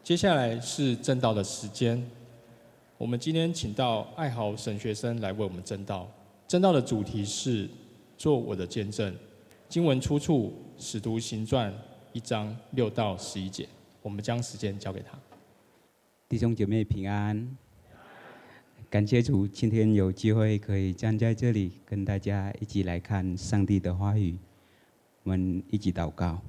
接下来是正道的时间，我们今天请到爱好神学生来为我们正道。正道的主题是做我的见证，经文出处《使徒行传》1章6到11节。我们将时间交给他。 弟兄姐妹平安，感谢主，今天有机会可以站在这里，跟大家一起来看上帝的话语。我们一起祷告。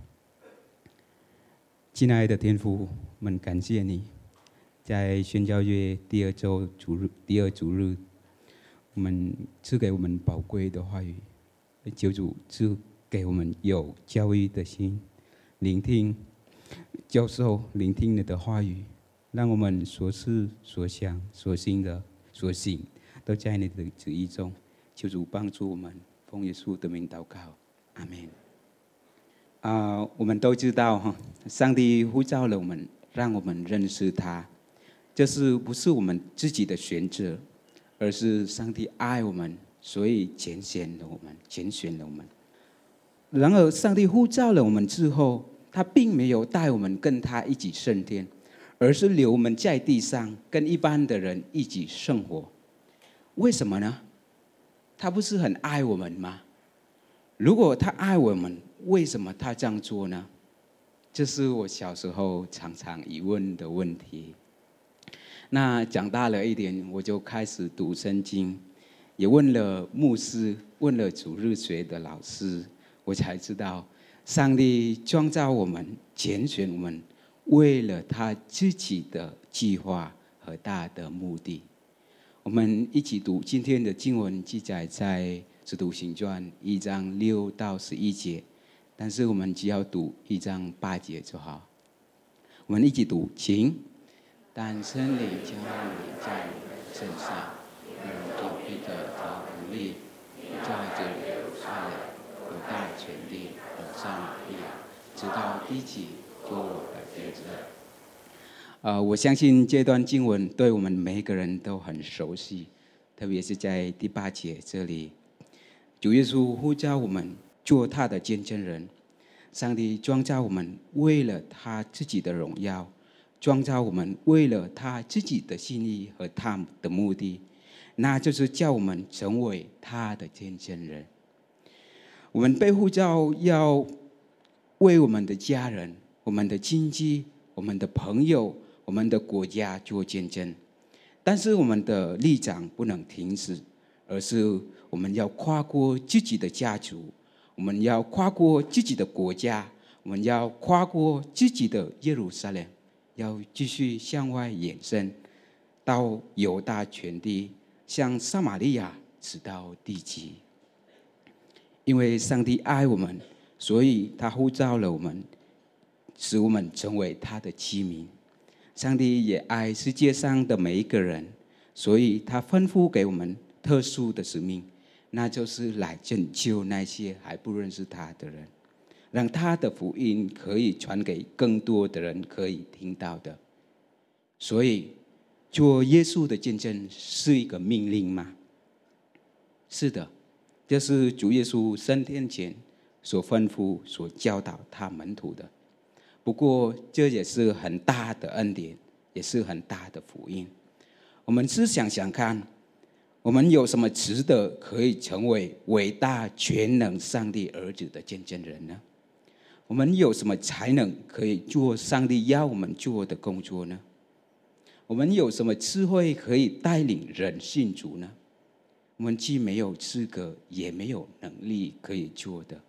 亲爱的天父，我们感谢你，在宣教月第二主日，我们赐给我们宝贵的话语，求主赐给我们有教育的心，聆听、教授、聆听你的话语，让我们所思所想所行的所行都在你的旨意中。求主帮助我们，奉耶稣的名祷告，阿们。我们都知道上帝呼召了我们，让我们认识他，这是不是我们自己的选择，而是上帝爱我们，所以拣选了我们。然而上帝呼召了我们之后，他并没有带我们跟他一起升天，而是留我们在地上跟一般的人一起生活。为什么呢？他不是很爱我们吗？如果他爱我们，为什么他这样做呢？这是我小时候常常疑问的问题。那长大了一点，我就开始读圣经，也问了牧师，问了主日学的老师，我才知道上帝创造我们，拣选我们，为了他自己的计划和大的目的。我们一起读今天的经文，记载在使徒行传1章6到11节，但是我们只要读1章8节就好。我们一起读，请。但圣灵将临在你们身上，你们就必得着能力，在这里有大权力和上帝，直到地极，做我的见证。我相信这段经文对我们每一个人都很熟悉，特别是在第8节这里，主耶稣呼召我们做他的见证人。上帝创造我们为了他自己的荣耀，创造我们为了他自己的心意和他的目的，那就是叫我们成为他的见证人。我们被呼召要为我们的家人、我们的亲戚、我们的朋友、我们的国家做见证，但是我们的立场不能停止，而是我们要跨过自己的家族，我们要跨过自己的国家，我们要跨过自己的耶路撒冷，要继续向外延伸到犹大全地，向撒玛利亚，直到地极。因为上帝爱我们，所以他呼召了我们，使我们成为他的器皿。上帝也爱世界上的每一个人，所以他吩咐给我们特殊的使命，那就是来拯救那些还不认识他的人，让他的福音可以传给更多的人可以听到的。所以做耶稣的见证是一个命令吗？是的，这是主耶稣升天前所吩咐所教导他门徒的。不过这也是很大的恩典，也是很大的福音。我们只想想看，我们有什么值得可以成为伟大全能上帝儿子的见证人呢？我们有什么才能可以做上帝要我们做的工作呢？我们有什么智慧可以带领人信主呢？我们既没有资格，也没有能力可以做的。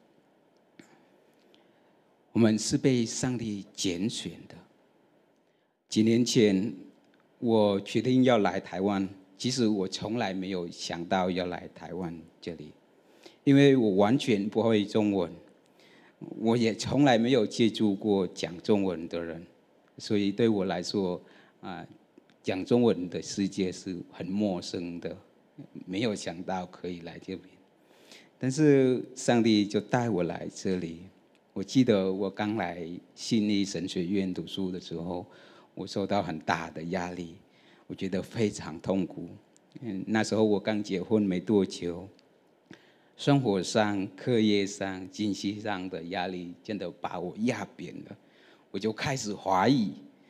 我们是被上帝拣选的。几年前我决定要来台湾，其实我从来没有想到要来台湾这里，因为我完全不会中文，我也从来没有接触过讲中文的人，所以对我来说讲中文的世界是很陌生的，没有想到可以来这边。但是上帝就带我来这里。我记得我刚来信义神学院读书的时候，我受到很大的压力，我觉得非常痛苦。那时候我刚结婚没多久，生活上、课业上、经济上的压力真的把我压扁了。我就开始怀疑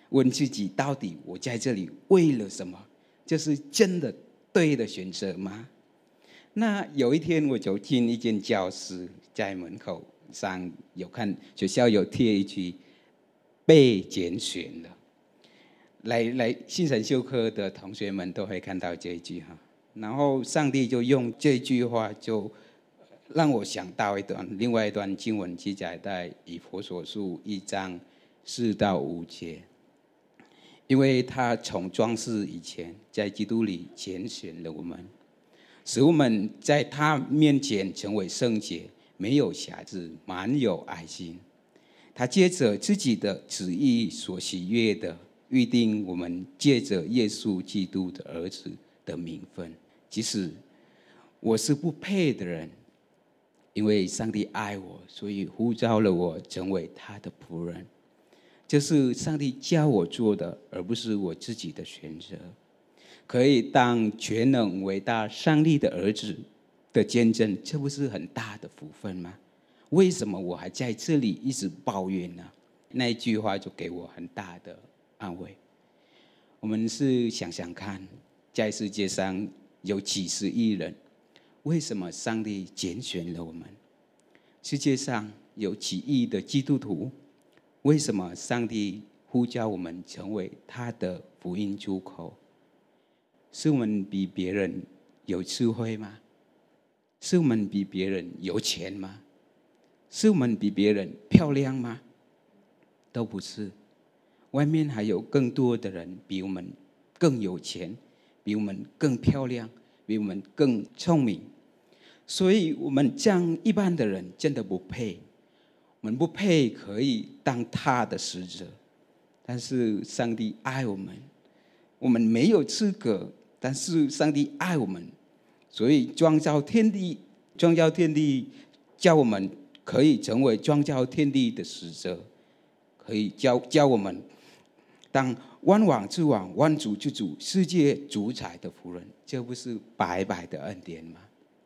问自己，到底我在这里为了什么？这是真的对的选择吗？那有一天我走进一间教室，在门口上有看学校有贴一句被拣选了，来新神修课的同学们都会看到这一句哈。然后上帝就用这句话，就让我想到另外一段经文，记载在以弗所书1章4到5节。因为他从创世以前，在基督里拣选了我们，使我们在他面前成为圣洁，没有瑕疵，满有爱心。他借着自己的旨意所喜悦的，预定我们借着耶稣基督的儿子的名分。即使我是不配的人，因为上帝爱我，所以呼召了我成为他的仆人。这是上帝叫我做的，而不是我自己的选择。可以当全能伟大上帝的儿子的见证，这不是很大的福分吗？为什么我还在这里一直抱怨呢？那一句话就给我很大的安慰。我们是想想看，在世界上有几十亿人，为什么上帝拣选了我们？世界上有几亿的基督徒，为什么上帝呼召我们成为他的福音出口？是我们比别人有智慧吗？是我们比别人有钱吗？是我们比别人漂亮吗？都不是。外面还有更多的人比我们更有钱，比我们更漂亮，比我们更聪明。所以我们这样一般的人真的不配。我们不配可以当他的使者，但是上帝爱我们，我们没有资格，但是上帝爱我们，所以创造天地叫我们可以成为创造天地的使者，可以教我们当万王之王、万主之主、世界主宰的仆人，这不是白白的恩典吗？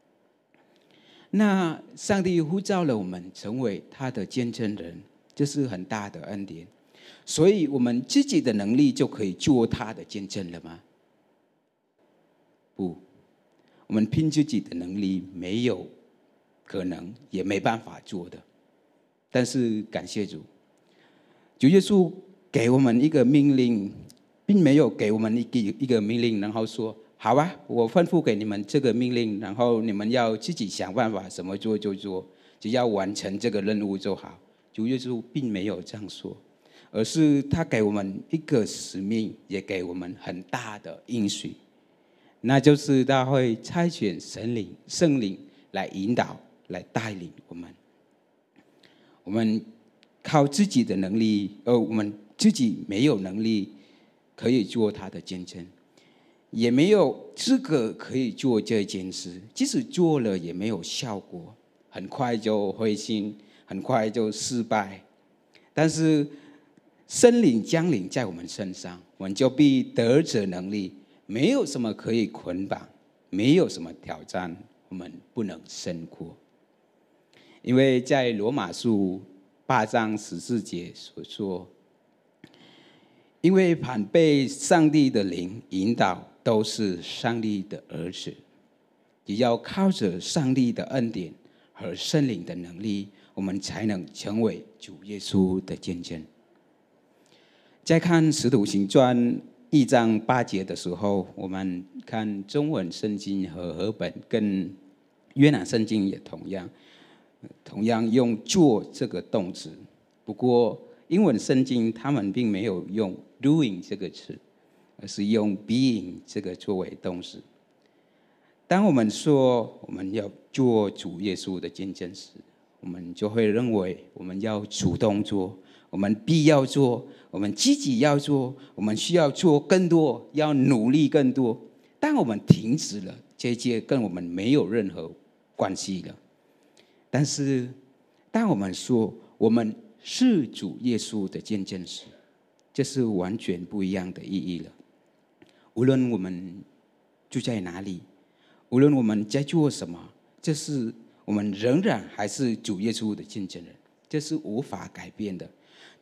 那上帝呼召了我们成为他的见证人，这是很大的恩典。所以我们自己的能力就可以做他的见证了吗？不，我们凭自己的能力没有可能，也没办法做的。但是感谢主，主耶稣给我们一个命令，并没有给我们一个命令，然后说好啊，我吩咐给你们这个命令，然后你们要自己想办法，怎么做就做，只要完成这个任务就好。主耶稣并没有这样说，而是他给我们一个使命，也给我们很大的应许，那就是他会差遣圣灵来引导，来带领我们。我们靠自己的能力，我们自己没有能力可以做他的见证，也没有资格可以做这件事，即使做了也没有效果，很快就灰心，很快就失败。但是圣灵降临在我们身上，我们就必得着能力，没有什么可以捆绑，没有什么挑战我们不能胜过。因为在罗马书8章14节所说，因为凡被上帝的灵引导，都是上帝的儿子。也要靠着上帝的恩典和圣灵的能力，我们才能成为主耶稣的见证。在看使徒行传1章8节的时候，我们看中文圣经和和本跟约拿圣经也同样用做这个动词，不过英文圣经他们并没有用 doing 这个词，而是用 being 这个作为动词。当我们说我们要做主耶稣的见证时，我们就会认为我们要主动做，我们必要做，我们积极要做，我们需要做更多，要努力更多。当我们停止了，这些跟我们没有任何关系了。但是当我们说我们是主耶稣的见证时，这是完全不一样的意义了。无论我们住在哪里，无论我们在做什么，这是我们仍然还是主耶稣的见证人，这是无法改变的。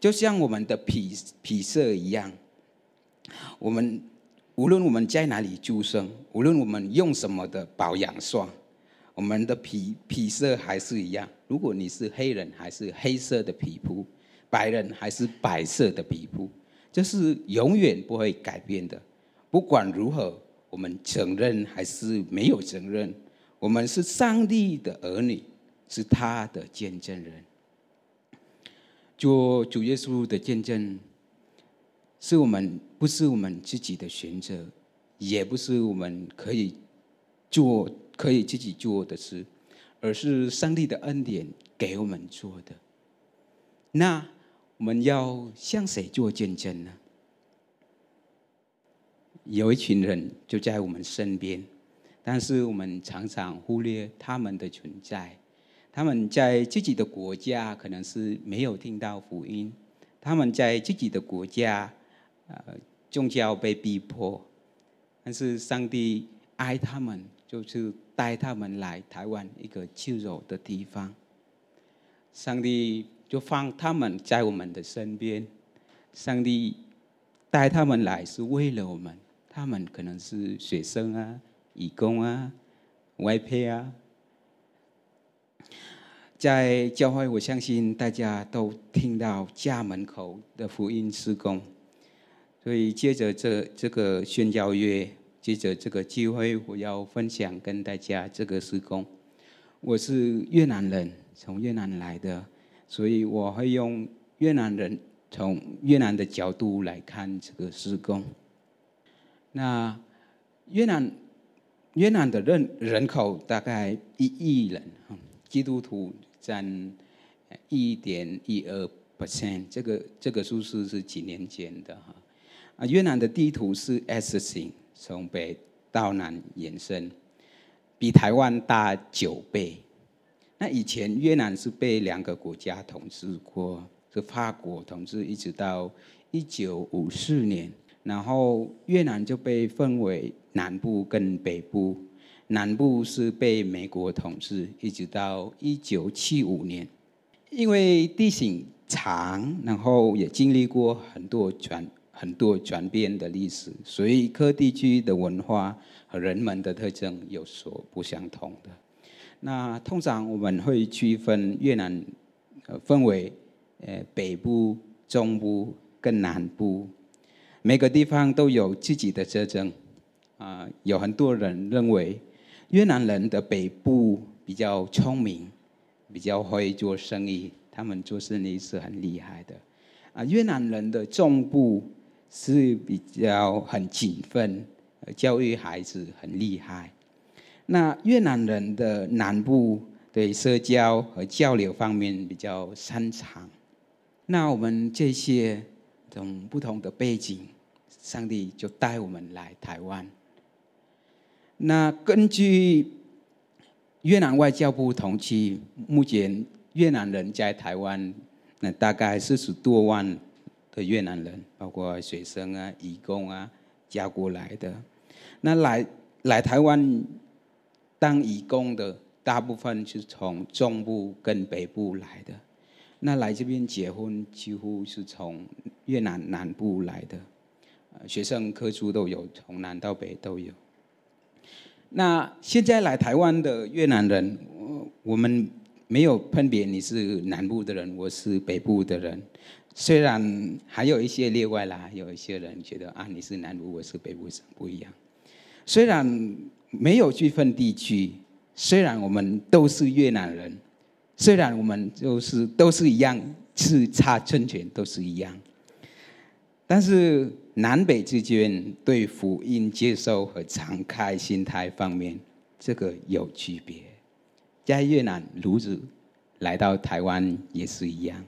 就像我们的皮色一样，我们无论我们在哪里出生，无论我们用什么的保养霜，我们的皮色还是一样。如果你是黑人，还是黑色的皮肤；白人还是白色的皮肤，这是永远不会改变的。不管如何，我们承认还是没有承认，我们是上帝的儿女，是他的见证人。做主耶稣的见证，不是我们自己的选择，也不是我们可以自己做的事，而是上帝的恩典给我们做的。那我们要向谁做见证呢？有一群人就在我们身边，但是我们常常忽略他们的存在。他们在自己的国家可能是没有听到福音，他们在自己的国家宗教被逼迫，但是上帝爱他们，就是带他们来台湾一个自由的地方。上帝就放他们在我们的身边，上帝带他们来是为了我们。他们可能是学生啊、义工啊、外配啊。在教会，我相信大家都听到家门口的福音事工，所以接着这个宣教月，接着这个机会，我要分享跟大家这个事工。我是越南人，从越南来的，所以我会用从越南的角度来看这个事工。那越南的人口大概1亿人，基督徒占1.12%，这个数字是几年前的哈。越南的地图是 S 型，从北到南延伸，比台湾大9倍。那以前越南是被2个国家统治过，是法国统治，一直到1954年。然后越南就被分为南部跟北部，南部是被美国统治，一直到1975年。因为地形长，然后也经历过很多转变的历史，所以各地区的文化和人们的特征有所不相同的。那通常我们会区分越南分为北部、中部跟南部。每个地方都有自己的特征，有很多人认为越南人的北部比较聪明，比较会做生意，他们做生意是很厉害的。越南人的中部是比较很勤奋，教育孩子很厉害。那越南人的南部对社交和交流方面比较擅长。那我们这些从不同的背景，上帝就带我们来台湾。那根据越南外交部统计，目前越南人在台湾大概40多万的越南人，包括学生啊、义工啊嫁过来的。那来台湾当义工的大部分是从中部跟北部来的。那来这边结婚几乎是从越南南部来的，学生科处都有，从南到北都有。那现在来台湾的越南人，我们没有分别你是南部的人，我是北部的人。虽然还有一些例外啦，有一些人觉得你是南部，我是北部，不一样。虽然没有区分地区，虽然我们都是越南人，虽然我们都是一样，是差政权都是一样，但是南北之间对福音接受和敞开心态方面，这个有区别。在越南如此，来到台湾也是一样。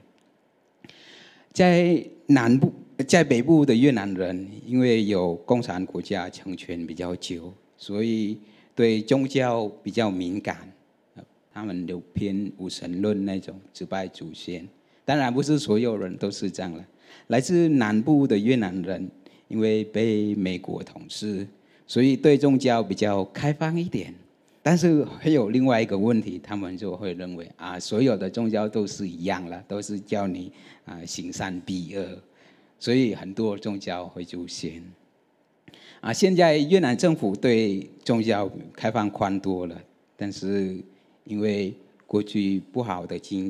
在北部的越南人，因为有共产国家强权比较久，所以对宗教比较敏感，他们有偏无神论那种，只拜祖先。当然不是所有人都是这样了。来自南部的越南人，因为被美国统治，所以对宗教比较开放一点。 但是还有另外一个问题，他们就会认为所有的宗教都是一样了，都是叫你行善避恶，所以很多宗教会出现。现在越南政府对宗教开放宽多了，但是因为过去不好的经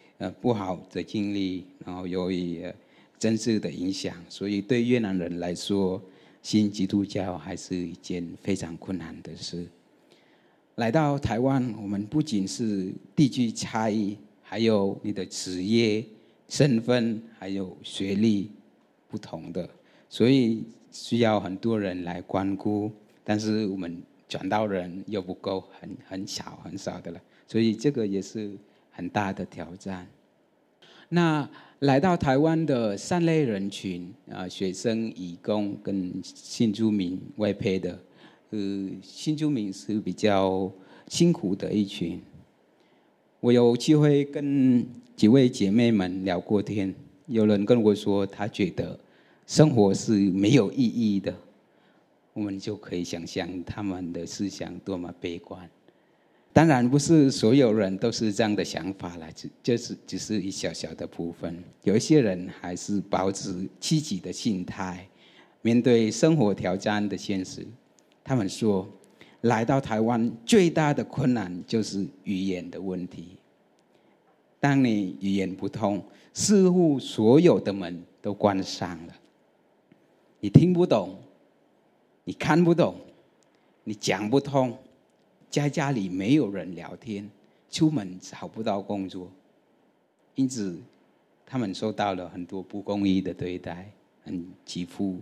历，然后由于政治的影响，所以对越南人来说，信基督教还是一件非常困难的事。来到台湾，我们不仅是地区差异，还有你的职业、身份，还有学历不同的，所以需要很多人来关顾，但是我们传道人又不够，很少的了，所以这个也是很大的挑战。那来到台湾的3类人群学生、移工跟新住民外配的。新住民是比较辛苦的一群。我有机会跟几位姐妹们聊过天，有人跟我说，他觉得生活是没有意义的。我们就可以想象他们的思想多么悲观。当然，不是所有人都是这样的想法啦，这只是一小小的部分。有一些人还是保持积极的心态，面对生活挑战的现实。他们说，来到台湾最大的困难就是语言的问题。当你语言不通，似乎所有的门都关上了。你听不懂，你看不懂，你讲不通，在家里没有人聊天，出门找不到工作，因此他们受到了很多不公义的对待，很欺负。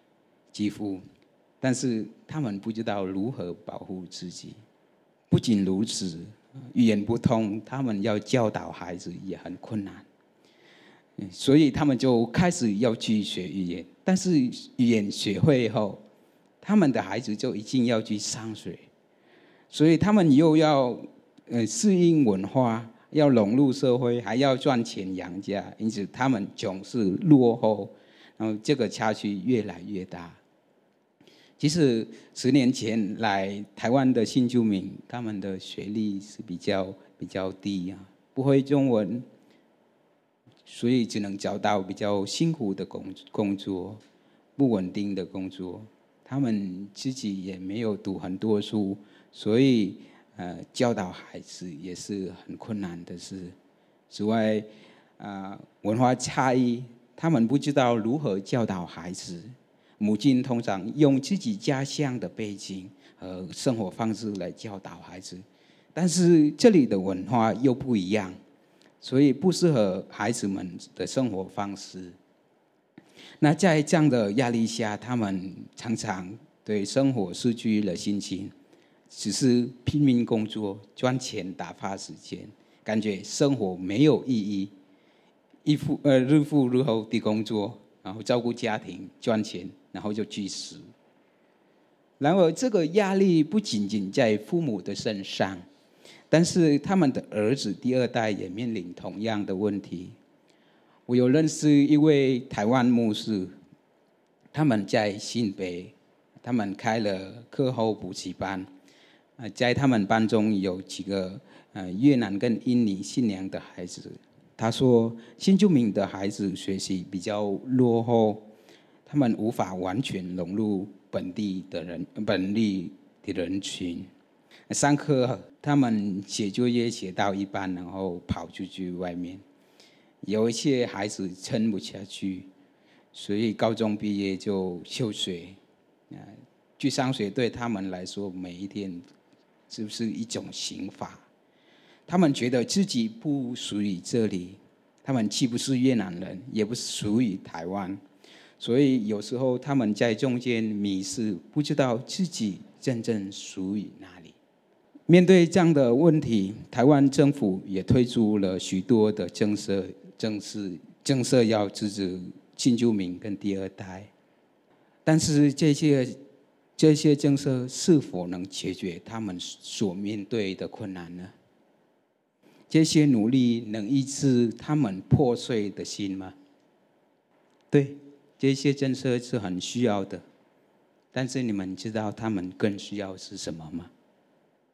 但是他们不知道如何保护自己。不仅如此，语言不通，他们要教导孩子也很困难，所以他们就开始要去学语言。但是语言学会后，他们的孩子就已经要去上学，所以他们又要适应文化，要融入社会，还要赚钱养家，因此他们总是落后，然后这个差距越来越大。其实10年前来台湾的新住民，他们的学历是比较低不会中文，所以只能找到比较辛苦的工作，不稳定的工作。他们自己也没有读很多书，所以教导孩子也是很困难的事。此外文化差异，他们不知道如何教导孩子。母亲通常用自己家乡的背景和生活方式来教导孩子，但是这里的文化又不一样，所以不适合孩子们的生活方式。那在这样的压力下，他们常常对生活失去了心情，只是拼命工作赚钱打发时间，感觉生活没有意义，日复日后的工作，然后照顾家庭赚钱，然后就去死。然而这个压力不仅仅在父母的身上，但是他们的儿子第2代也面临同样的问题。我有认识一位台湾牧师，他们在新北，他们开了课后补习班，在他们班中有几个越南跟印尼信仰的孩子。他说，新住民的孩子学习比较落后，他们无法完全融入本地的人群。上课他们写作业写到一半，然后跑出去外面。有一些孩子撑不下去，所以高中毕业就休学。去上学对他们来说，每一天是不是一种刑罚？他们觉得自己不属于这里，他们既不是越南人，也不属于台湾，所以有时候他们在中间迷失，不知道自己真正属于哪里。面对这样的问题，台湾政府也推出了许多的政策要支持新住民跟第2代，但是这些政策是否能解决他们所面对的困难呢？这些努力能医治他们破碎的心吗？对，这些政策是很需要的，但是你们知道他们更需要是什么吗？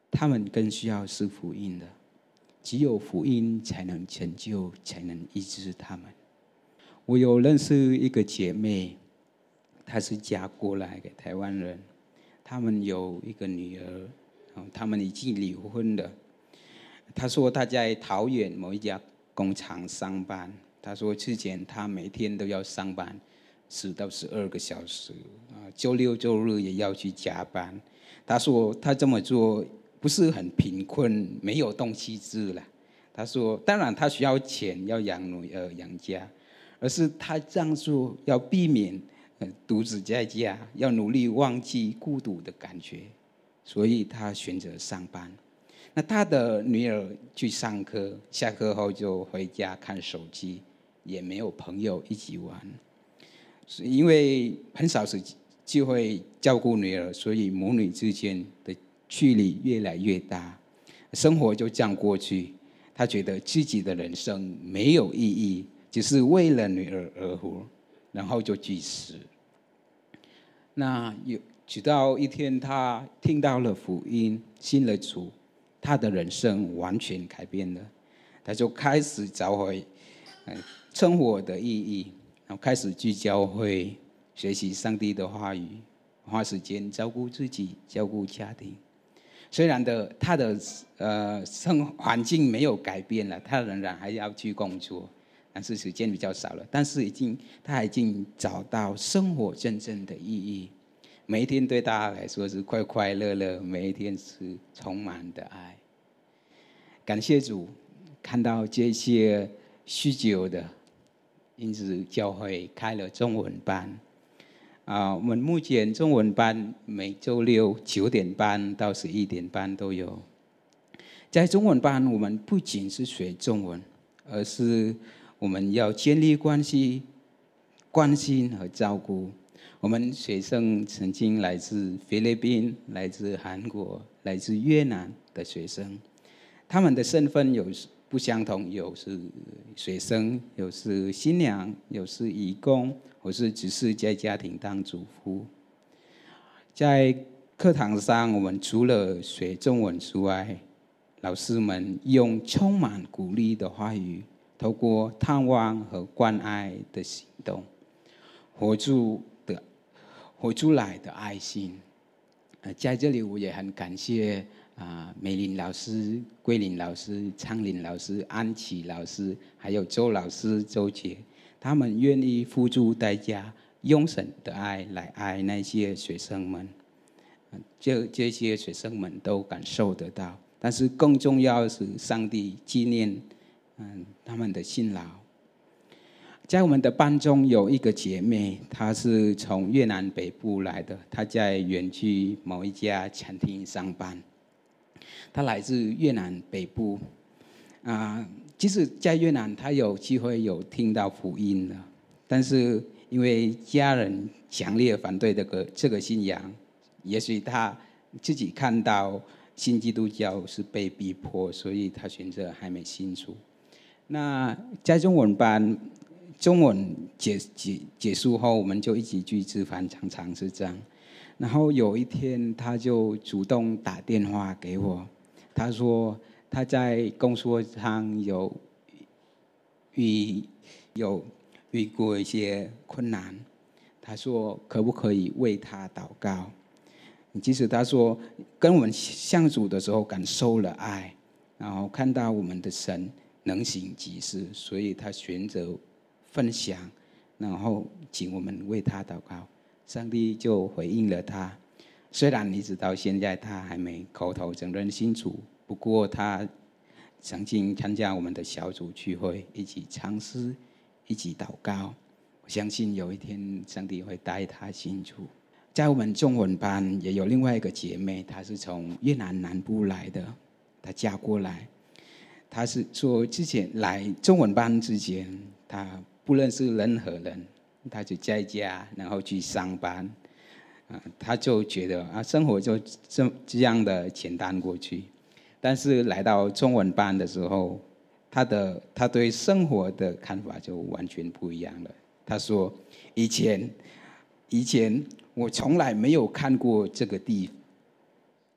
他们更需要是福音的，只有福音才能成就，才能医治他们。我有认识一个姐妹，她是嫁过来给台湾人，他们有一个女儿，他们已经离婚了。她说她在桃园某一家工厂上班，她说之前她每天都要上班10到12个小时，周六周日也要去加班。她说她这么做不是很贫困，没有动机制了。她说当然她需要钱要养女儿养家，而是她这样做要避免独自在家，要努力忘记孤独的感觉，所以她选择上班。那她的女儿去上课，下课后就回家看手机，也没有朋友一起玩。因为很少时机会照顾女儿，所以母女之间的距离越来越大，生活就这样过去。她觉得自己的人生没有意义，只是为了女儿而活，然后就去世。那直到一天，她听到了福音，信了主，她的人生完全改变了。她就开始找回生活的意义，然后开始去教会学习上帝的话语，花时间照顾自己，照顾家庭。虽然他的生活环境没有改变了，他仍然还要去工作，但是时间比较少了。但是他已经找到生活真正的意义，每一天对他来说是快快乐乐，每一天是充满的爱。感谢主，看到这些许久的因此教会开了中文班。我们目前中文班每周六9点半到11点半都有。在中文班，我们不仅是学中文，而是我们要建立关系、关心和照顾。我们学生曾经来自菲律宾、来自韩国、来自越南的学生，他们的身份有不相同，有是学生，有是新娘，有是义工，或是只是在家庭当主妇。在课堂上，我们除了学中文之外，老师们用充满鼓励的话语，透过探望和关爱的行动，活出来的爱心。在这里我也很感谢美玲老师、桂林老师、昌林老师、安琪老师，还有周老师、周姐，他们愿意付出代价，用神的爱来爱那些学生们。这些学生们都感受得到，但是更重要的是，上帝纪念他们的辛劳。在我们的班中有一个姐妹，她是从越南北部来的，她在园区某一家餐厅上班。她来自越南北部，即使在越南，她有机会有听到福音的，但是因为家人强烈反对这个信仰，也许她自己看到信基督教是被逼迫，所以她选择还没信主。那在中文班，中文结束后，我们就一起去吃饭，常常是这样。然后有一天，他就主动打电话给我，他说他在工作上有遇过一些困难，他说可不可以为他祷告？其实他说跟我们相处的时候感受了爱，然后看到我们的神能行其事，所以他选择分享，然后请我们为他祷告。上帝就回应了他，虽然一直到现在他还没口头承认信主，不过他曾经参加我们的小组聚会，一起唱诗，一起祷告。我相信有一天上帝会带他信主。在我们中文班也有另外一个姐妹，她是从越南南部来的，她嫁过来。她是说之前来中文班之前，她不认识任何人，他就在家，然后去上班，他就觉得生活就这样的简单过去。但是来到中文班的时候，他对生活的看法就完全不一样了。他说，以前我从来没有看过这个地，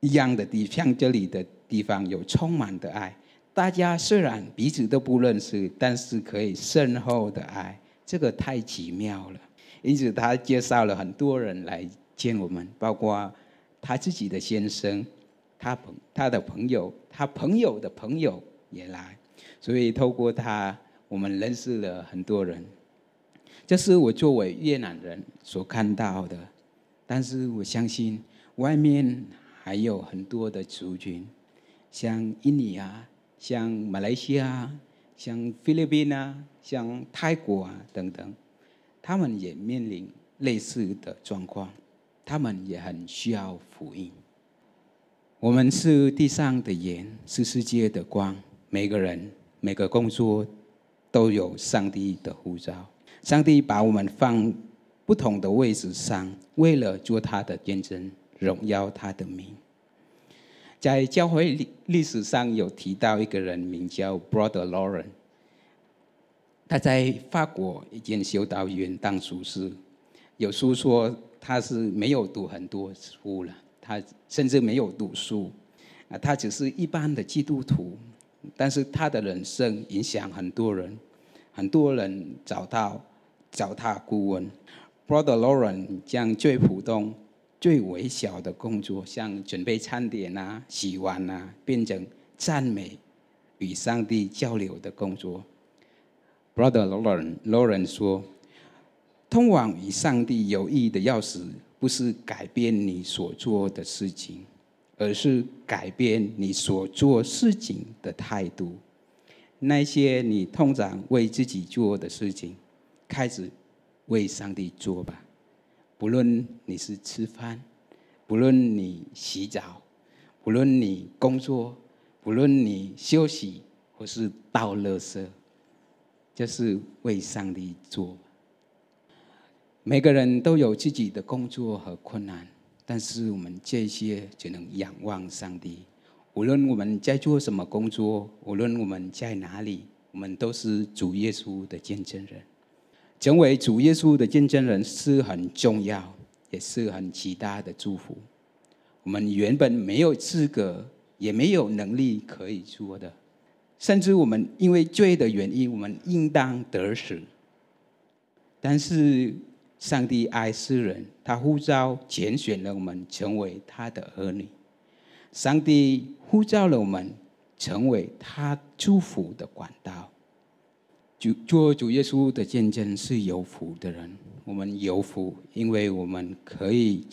一样的地，像这里的地方有充满的爱。大家虽然彼此都不认识，但是可以深厚的爱，这个太奇妙了。因此他介绍了很多人来见我们，包括他自己的先生，他的朋友，他朋友的朋友也来，所以透过他，我们认识了很多人。这是我作为越南人所看到的，但是我相信外面还有很多的族群，像印尼啊，像马来西亚，像菲律宾啊，像泰国啊等等，他们也面临类似的状况，他们也很需要福音。我们是地上的盐，是世界的光。每个人、每个工作都有上帝的呼召。上帝把我们放不同的位置上，为了做他的见证，荣耀他的名。在教会历史上有提到一个人，名叫 Brother Lauren， 他在法国一间修道院当厨师。有书说他是没有读很多书了，他甚至没有读书，他只是一般的基督徒，但是他的人生影响很多人，很多人找他顾问。Brother Lauren 将最普通、最微小的工作，像准备餐点啊、洗碗啊，变成赞美与上帝交流的工作。Brother Lauren 说，通往与上帝有益的钥匙，不是改变你所做的事情，而是改变你所做事情的态度。那些你通常为自己做的事情，开始为上帝做吧。不论你是吃饭，不论你洗澡，不论你工作，不论你休息，或是倒垃圾，就是为上帝做。每个人都有自己的工作和困难，但是我们这些只能仰望上帝。无论我们在做什么工作，无论我们在哪里，我们都是主耶稣的见证人。成为主耶稣的见证人是很重要，也是很极大的祝福。我们原本没有资格，也没有能力可以做的，甚至我们因为罪的原因，我们应当得死。但是上帝爱世人，他呼召拣选了我们成为他的儿女。上帝呼召了我们成为他祝福的管道。做主耶稣的见证是有福的人。我们有福，因为我们可以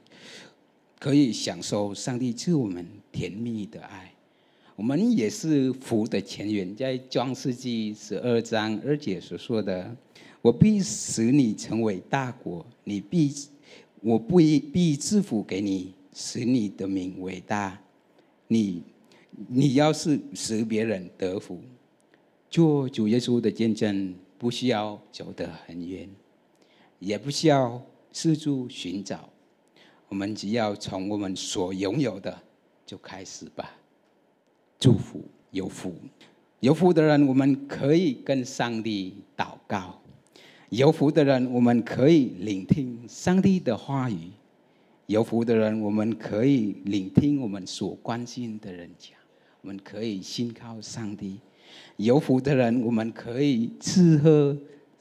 享受上帝赐我们甜蜜的爱。我们也是福的前缘，在创世纪12章2节所说的，我必使你成为大国，我必赐福给你，使你的名为大。你要是使别人得福。做主耶稣的见证，不需要走得很远，也不需要四处寻找，我们只要从我们所拥有的就开始吧。祝福有福，有福的人，我们可以跟上帝祷告；有福的人，我们可以聆听上帝的话语；有福的人，我们可以聆听我们所关心的人讲，我们可以信靠上帝。有福的人，我们可以吃喝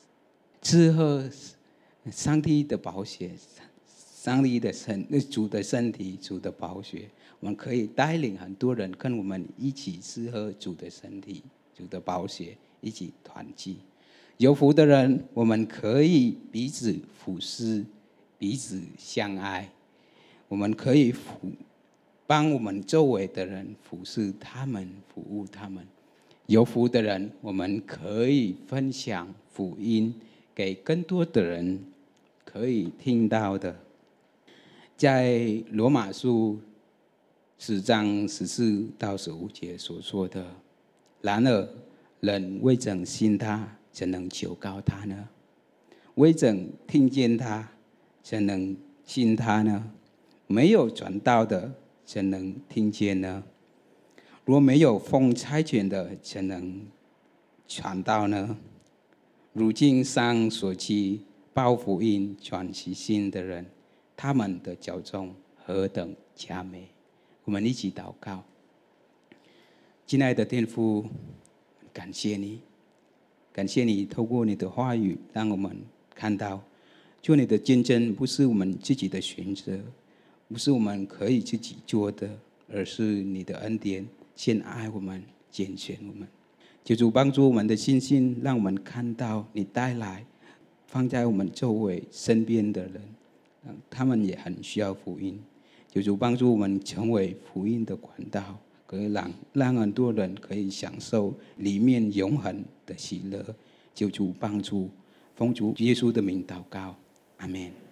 上帝的宝血，上帝的主的身体，主的宝血。我们可以带领很多人跟我们一起吃喝主的身体，主的宝血，一起团聚。有福的人，我们可以彼此服侍，彼此相爱。我们可以帮我们周围的人服侍他们，服务他们。有福的人，我们可以分享福音给更多的人可以听到的。在罗马书10章14到15节所说的，然而人未曾信他，怎能求告他呢？未曾听见他，怎能信他呢？没有传道的，怎能听见呢？若没有奉差遣的，怎能传道呢？如今上所去报福音、传其信的人，他们的教众何等佳美！我我们一起祷告。亲爱的天父，感谢你，感谢你透过你的话语，让我们看到，做你的见证不是我们自己的选择，不是我们可以自己做的，而是你的恩典，先爱我们，拣选我们。求主帮助我们的信心，让我们看到你带来放在我们周围身边的人，他们也很需要福音。求主帮助我们成为福音的管道，可以让很多人可以享受里面永恒的喜乐。求主帮助，奉主耶稣的名祷告，阿们。